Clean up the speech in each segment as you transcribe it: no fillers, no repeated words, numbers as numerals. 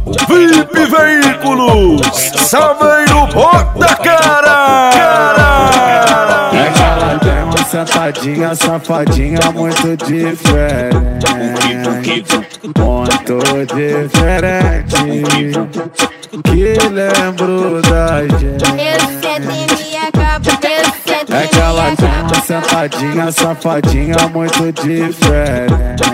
VIP Veículos, Saveiro Bota Cara. É que ela tem uma sentadinha, safadinha muito diferente. Muito diferente, que lembro da gente. É que ela tem uma sentadinha, safadinha muito diferente.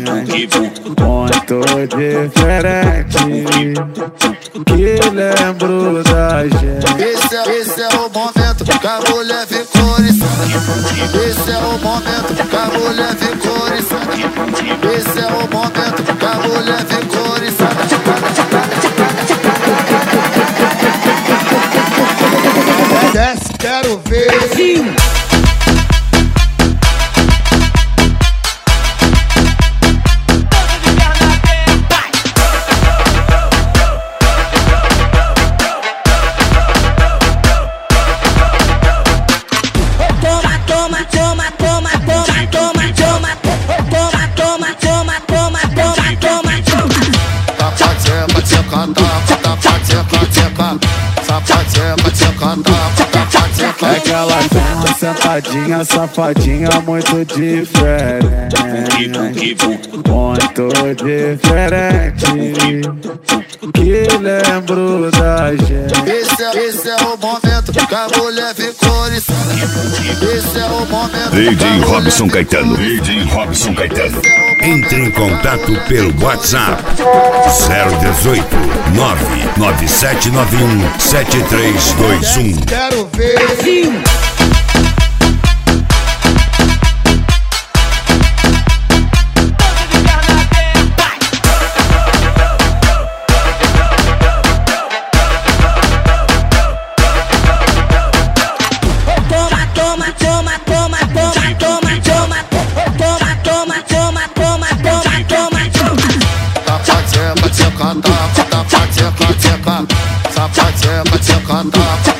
Muito diferente, que lembro da gente. Esse é o momento que a mulher ficou oriçada. Esse é o momento que a mulher ficou oriçada. Esse é o momento que a mulher ficou oriçada. Desce, quero ver. Sim. É que ela tem uma sentadinha, safadinha muito diferente. Muito diferente, que lembro da gente. Esse é o momento que a mulher ficou oriçada. Esse é o momento. DJ Robson Caetano. DJ Robson Caetano. Entre em contato pelo WhatsApp 018 99791 7321. Quero ver. Sim. Sapateca,